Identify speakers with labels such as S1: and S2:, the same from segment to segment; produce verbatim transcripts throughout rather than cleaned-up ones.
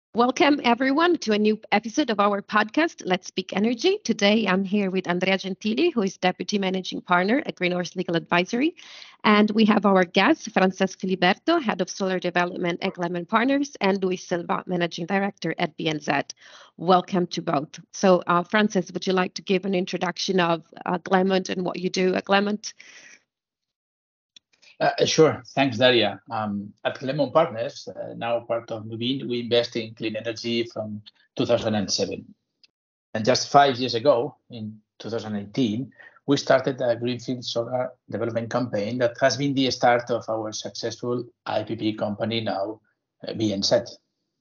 S1: Welcome, everyone, to a new episode of our podcast, Let's Speak Energy. Today, I'm here with Andrea Gentili, who is Deputy Managing Partner at Greenhorse Legal Advisory. And we have our guest, Francesc Filiberto, Head of Solar Development at Glenmont Partners, and Luis Silva, Managing Director at B N Z. Welcome to both. So, uh, Francesc, would you like to give an introduction of uh, Glenmont and what you do at Glenmont?
S2: Uh, sure. Thanks, Daria. Um, at Glenmont Partners, uh, now part of Nuveen, we invest in clean energy from two thousand seven. And just five years ago, in two thousand eighteen, we started a Greenfield Solar Development campaign that has been the start of our successful I P P company, now uh, B N Z.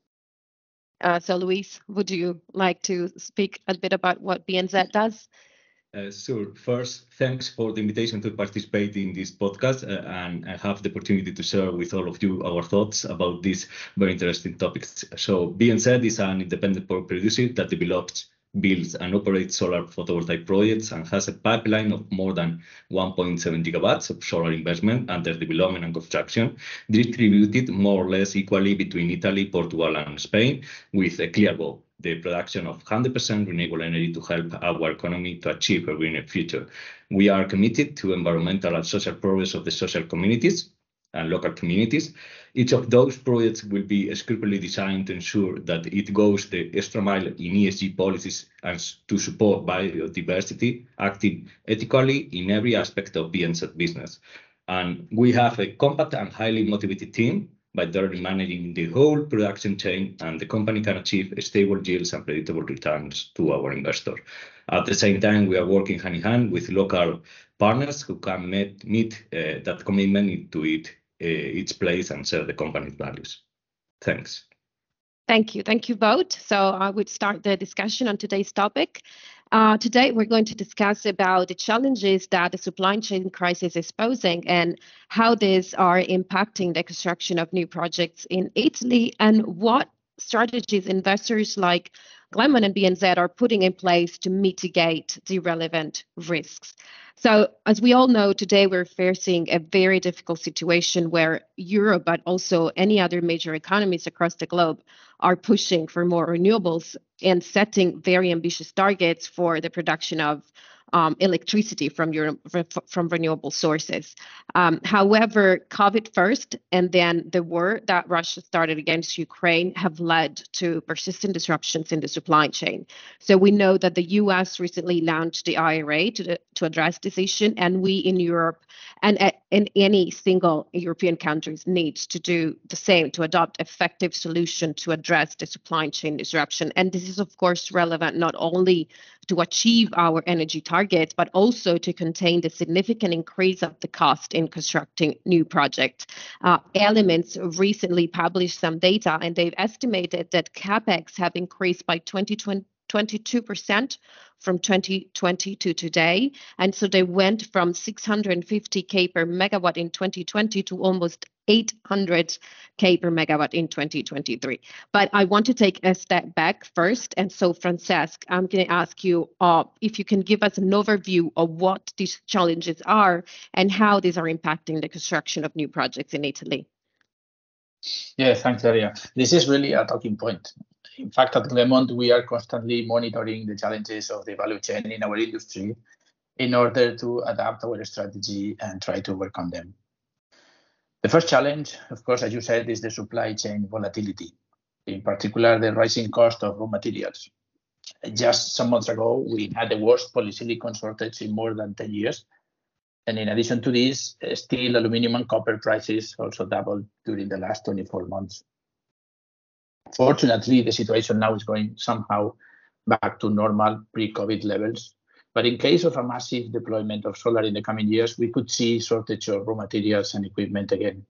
S1: Uh, so, Luis, would you like to speak a bit about what B N Z does?
S3: Uh, sure. First, thanks for the invitation to participate in this podcast uh, and I have the opportunity to share with all of you our thoughts about these very interesting topics. So B N Z is an independent power producer that develops, builds and operates solar photovoltaic projects and has a pipeline of more than one point seven gigawatts of solar investment under development and construction, distributed more or less equally between Italy, Portugal and Spain, with a clear goal: the production of one hundred percent renewable energy to help our economy to achieve a greener future. We are committed to environmental and social progress of the social communities and local communities. Each of those projects will be scrupulously designed to ensure that it goes the extra mile in E S G policies and to support biodiversity, acting ethically in every aspect of B N Z business. And we have a compact and highly motivated team by thoroughly managing the whole production chain, and the company can achieve stable yields and predictable returns to our investors. At the same time, we are working hand in hand with local partners who can meet, meet uh, that commitment to it, uh, its place and share the company's values. Thanks.
S1: Thank you. Thank you both. So I would start the discussion on today's topic. Uh, today, we're going to discuss about the challenges that the supply chain crisis is posing and how these are impacting the construction of new projects in Italy and what strategies investors like Glenmont and B N Z are putting in place to mitigate the relevant risks. So, as we all know, today we're facing a very difficult situation where Europe, but also any other major economies across the globe, are pushing for more renewables and setting very ambitious targets for the production of um, electricity from Europe, from renewable sources. Um, however, COVID first and then the war that Russia started against Ukraine have led to persistent disruptions in the supply chain. So we know that the U S recently launched the I R A to, to address this issue, and we in Europe and in any single European countries needs to do the same to adopt effective solution to address the supply chain disruption. And this is, of course, relevant not only to achieve our energy targets, but also to contain the significant increase of the cost in constructing new projects. Uh, Elements recently published some data, and they've estimated that capex have increased by twenty-two percent from twenty twenty to today. And so they went from six hundred fifty K per megawatt in twenty twenty to almost eight hundred K per megawatt in twenty twenty-three. But I want to take a step back first. And so, Francesc, I'm going to ask you uh, if you can give us an overview of what these challenges are and how these are impacting the construction of new projects in Italy.
S2: Yeah, thanks, Daria. This is really a talking point. In fact, at Glenmont, we are constantly monitoring the challenges of the value chain in our industry in order to adapt our strategy and try to work on them. The first challenge, of course, as you said, is the supply chain volatility, in particular, the rising cost of raw materials. Just some months ago, we had the worst polysilicon shortage in more than ten years. And in addition to this, steel, aluminum, and copper prices also doubled during the last twenty-four months. Fortunately, the situation now is going somehow back to normal pre-COVID levels. But in case of a massive deployment of solar in the coming years, we could see shortage of raw materials and equipment again.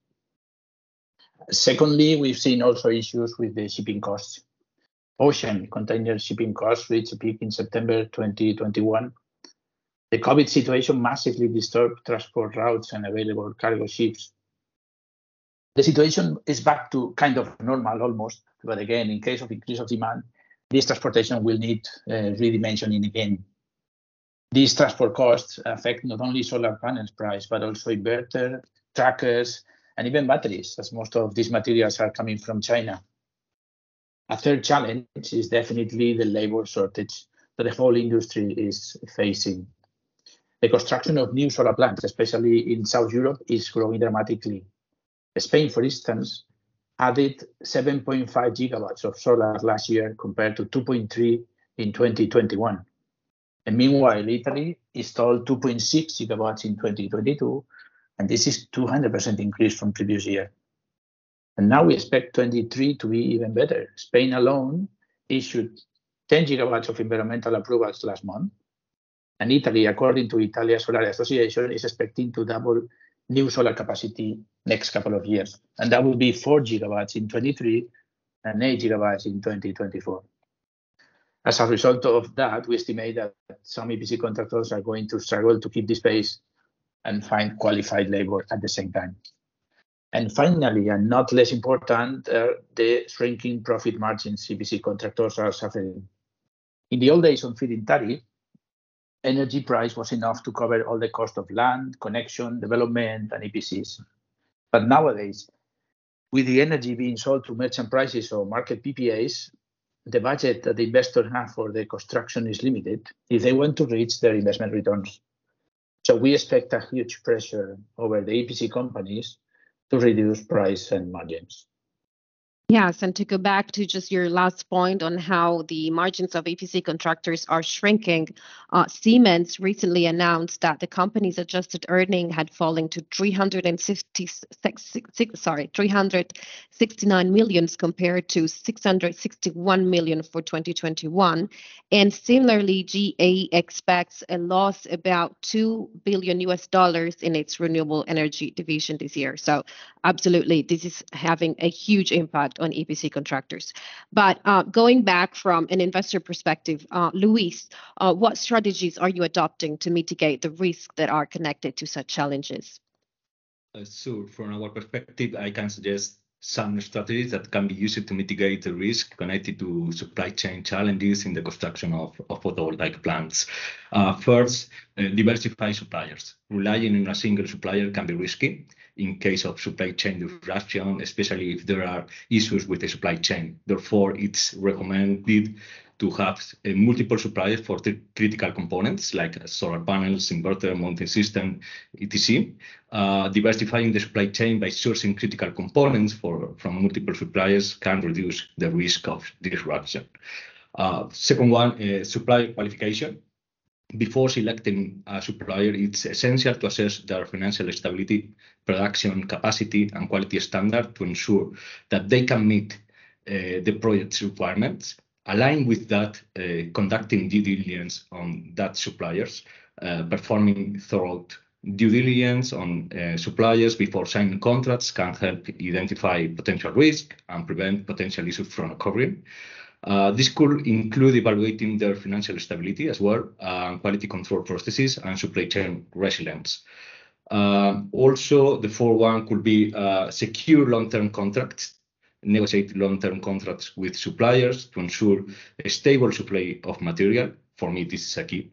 S2: Secondly, we've seen also issues with the shipping costs. Ocean container shipping costs reached a peak in September twenty twenty-one. The COVID situation massively disturbed transport routes and available cargo ships. The situation is back to kind of normal almost, but again, in case of increase of demand, this transportation will need uh, redimensioning again. These transport costs affect not only solar panels price, but also inverter, trackers, and even batteries, as most of these materials are coming from China. A third challenge is definitely the labor shortage that the whole industry is facing. The construction of new solar plants, especially in South Europe, is growing dramatically. Spain, for instance, added seven point five gigawatts of solar last year compared to two point three in twenty twenty-one. And meanwhile, Italy installed two point six gigawatts in twenty twenty-two, and this is two hundred percent increase from previous year. And now we expect twenty-three to be even better. Spain alone issued ten gigawatts of environmental approvals last month. And Italy, according to Italia Solar Association, is expecting to double new solar capacity next couple of years. And that will be four gigawatts in twenty-three and eight gigawatts in twenty twenty-four. As a result of that, we estimate that some E P C contractors are going to struggle to keep this pace and find qualified labor at the same time. And finally, and not less important, uh, the shrinking profit margins E P C contractors are suffering. In the old days on feed-in tariff, energy price was enough to cover all the cost of land, connection, development, and E P Cs. But nowadays, with the energy being sold to merchant prices or market P P As, the budget that the investors have for the construction is limited if they want to reach their investment returns. So we expect a huge pressure over the E P C companies to reduce price and margins.
S1: Yes, and to go back to just your last point on how the margins of E P C contractors are shrinking, uh, Siemens recently announced that the company's adjusted earning had fallen to three hundred sixty-six, sorry, three hundred sixty-nine millions compared to six hundred sixty-one million for twenty twenty-one. And similarly, G E expects a loss about two billion U S dollars in its renewable energy division this year. So absolutely, this is having a huge impact on E P C contractors. But uh, going back from an investor perspective, uh, Luis, uh, what strategies are you adopting to mitigate the risks that are connected to such challenges?
S3: Uh, so from our perspective, I can suggest some strategies that can be used to mitigate the risk connected to supply chain challenges in the construction of, of photovoltaic plants. Uh, first, uh, diversify suppliers. Relying on a single supplier can be risky in case of supply chain disruption, especially if there are issues with the supply chain. Therefore, it's recommended to have uh, multiple suppliers for the critical components like solar panels, inverter, mounting system, et cetera. Uh, diversifying the supply chain by sourcing critical components for, from multiple suppliers can reduce the risk of disruption. Uh, second one, uh, supplier qualification. Before selecting a supplier, it's essential to assess their financial stability, production capacity, and quality standard to ensure that they can meet uh, the project's requirements. Align with that, uh, conducting due diligence on that suppliers, uh, performing thorough due diligence on uh, suppliers before signing contracts can help identify potential risk and prevent potential issues from occurring. Uh, this could include evaluating their financial stability as well, uh, quality control processes, and supply chain resilience. Uh, also, the fourth one could be uh, secure long-term contracts. Negotiate long-term contracts with suppliers to ensure a stable supply of material. For me, this is a key.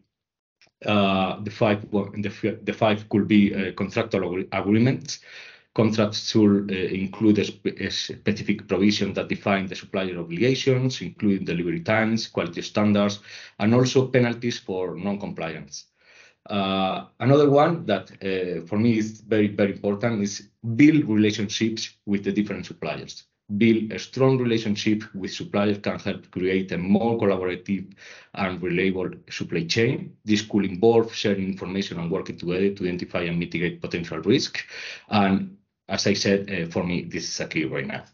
S3: Uh, the five, the, the five could be uh, contractual agreements. Contracts should uh, include a, spe a specific provision that define the supplier obligations, including delivery times, quality standards, and also penalties for non-compliance. Uh, another one that uh, for me is very, very important is build relationships with the different suppliers. Build a strong relationship with suppliers can help create a more collaborative and reliable supply chain. This could involve sharing information and working together to identify and mitigate potential risk. And as I said, uh, for me, this is a key right now.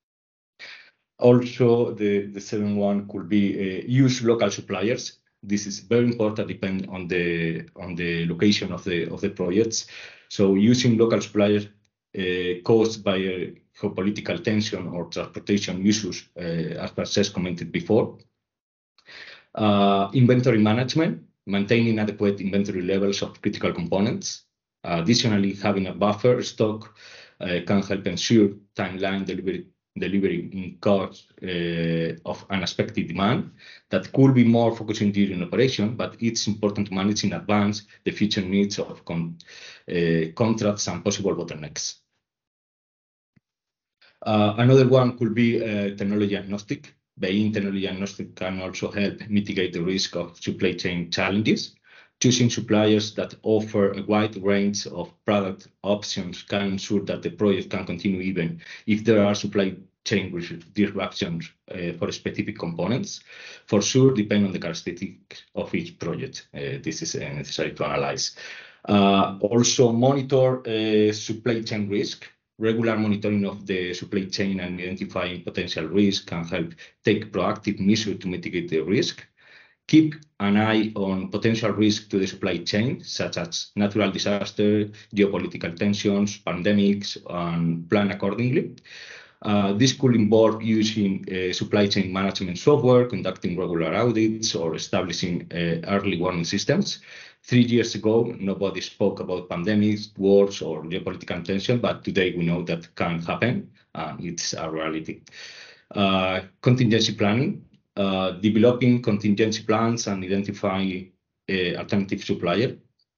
S3: Also, the, the seventh one could be uh, use local suppliers. This is very important, depending on the on the location of the of the projects. So using local suppliers uh, caused by a geopolitical tension or transportation issues, uh, as Francesc commented before. Uh, inventory management, maintaining adequate inventory levels of critical components. Uh, additionally, having a buffer stock uh, can help ensure timeline delivery, delivery in cost uh, of unexpected demand that could be more focusing during operation, but it's important to manage in advance the future needs of con uh, contracts and possible bottlenecks. Uh, another one could be uh, technology agnostic. being internally agnostic can also help mitigate the risk of supply chain challenges. Choosing suppliers that offer a wide range of product options can ensure that the project can continue even if there are supply chain disruptions uh, for specific components. For sure, depending on the characteristics of each project, uh, this is uh, necessary to analyze. Uh, also, monitor uh, supply chain risk. Regular monitoring of the supply chain and identifying potential risk can help take proactive measures to mitigate the risk. Keep an eye on potential risk to the supply chain, such as natural disasters, geopolitical tensions, pandemics, and plan accordingly. Uh, this could involve using uh, supply chain management software, conducting regular audits, or establishing uh, early warning systems. Three years ago, nobody spoke about pandemics, wars, or geopolitical tension, but today we know that can happen, and it's a reality. Uh, contingency planning. Uh, developing contingency plans and identifying uh, alternative supplier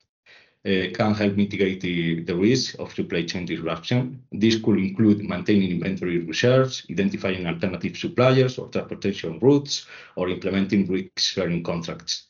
S3: uh, can help mitigate the, the risk of supply chain disruption. This could include maintaining inventory reserves, identifying alternative suppliers or transportation routes, or implementing risk-sharing contracts.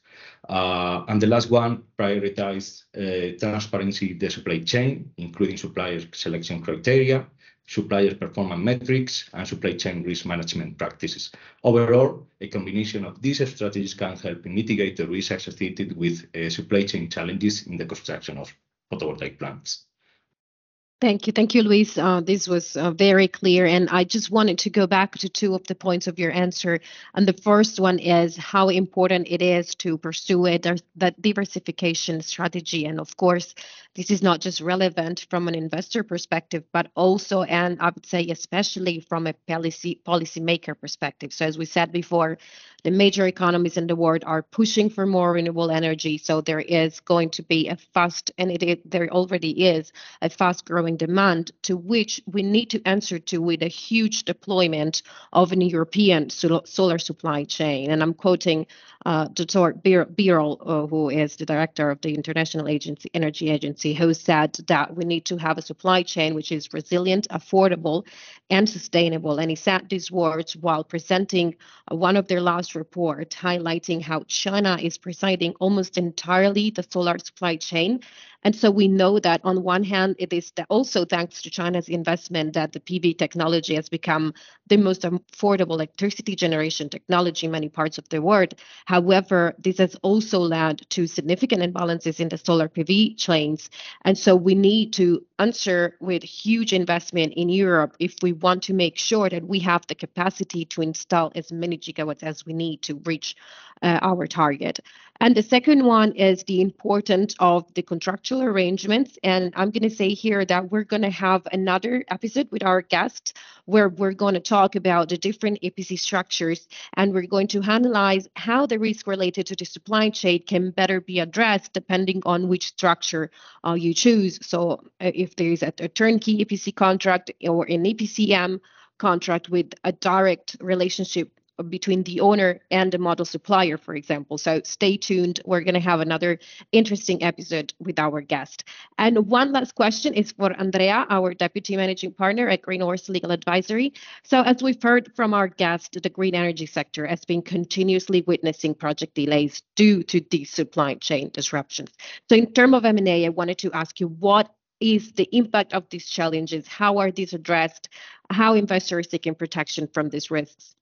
S3: Uh, and the last one, prioritize uh, transparency in the supply chain, including supplier selection criteria, supplier performance metrics, and supply chain risk management practices. Overall, a combination of these strategies can help mitigate the risk associated with uh, supply chain challenges in the construction of photovoltaic plants.
S1: Thank you. Thank you, Luis. Uh, this was uh, very clear. And I just wanted to go back to two of the points of your answer. And the first one is how important it is to pursue it, that diversification strategy. And of course, this is not just relevant from an investor perspective, but also, and I would say especially from a policy policymaker perspective. So as we said before, the major economies in the world are pushing for more renewable energy. So there is going to be a fast, and it, it there already is, a fast growing demand to which we need to answer to with a huge deployment of an European solar supply chain. And I'm quoting uh, Doctor Birol, uh, who is the director of the International Agency, Energy Agency, who said that we need to have a supply chain which is resilient, affordable, and sustainable. And he said these words while presenting uh, one of their last reports, highlighting how China is presiding almost entirely the solar supply chain. And so we know that on one hand, it is also thanks to China's investment that the P V technology has become the most affordable electricity generation technology in many parts of the world. However, this has also led to significant imbalances in the solar P V chains. And so we need to answer with huge investment in Europe if we want to make sure that we have the capacity to install as many gigawatts as we need to reach uh, our target. And the second one is the importance of the contractual arrangements. And I'm going to say here that we're going to have another episode with our guests where we're going to talk about the different E P C structures, and we're going to analyze how the risk related to the supply chain can better be addressed depending on which structure uh, you choose. So uh, if there is a, a turnkey E P C contract or an E P C M contract with a direct relationship between the owner and the model supplier, for example. So stay tuned. We're going to have another interesting episode with our guest. And one last question is for Andrea, our Deputy Managing Partner at Green Horse Legal Advisory. So as we've heard from our guest, the green energy sector has been continuously witnessing project delays due to these supply chain disruptions. So in terms of M and A, I wanted to ask you, what is the impact of these challenges? How are these addressed? How investors seeking protection from these risks?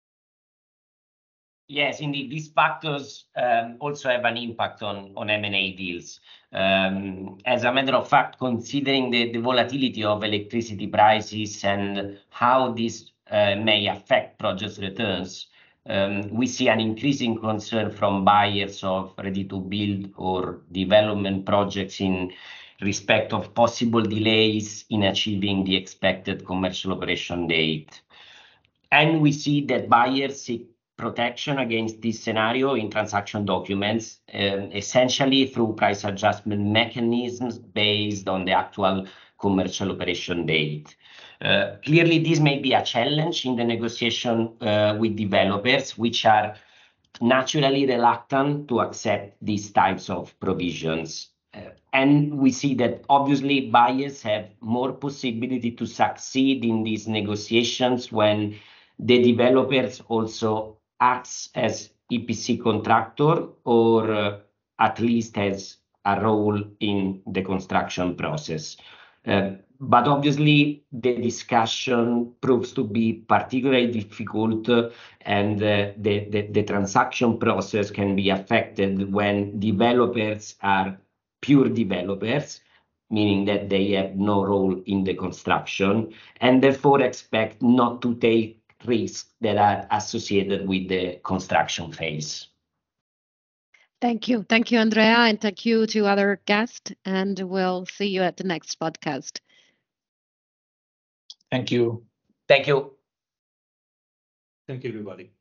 S4: Yes, indeed, these factors um, also have an impact on, on M and A deals. Um, as a matter of fact, considering the, the volatility of electricity prices and how this uh, may affect project returns, um, we see an increasing concern from buyers of ready-to-build or development projects in respect of possible delays in achieving the expected commercial operation date. And we see that buyers seek protection against this scenario in transaction documents, um, essentially through price adjustment mechanisms based on the actual commercial operation date. Uh, clearly, this may be a challenge in the negotiation uh, with developers, which are naturally reluctant to accept these types of provisions. Uh, and we see that obviously buyers have more possibility to succeed in these negotiations when the developers also acts as E P C contractor, or uh, at least has a role in the construction process. Uh, but obviously, the discussion proves to be particularly difficult, uh, and uh, the, the, the transaction process can be affected when developers are pure developers, meaning that they have no role in the construction, and therefore expect not to take risks that are associated with the construction phase.
S1: Thank you. Thank you, Andrea, and thank you to other guests, and we'll see you at the next podcast.
S2: Thank you.
S4: Thank you.
S3: Thank you, everybody.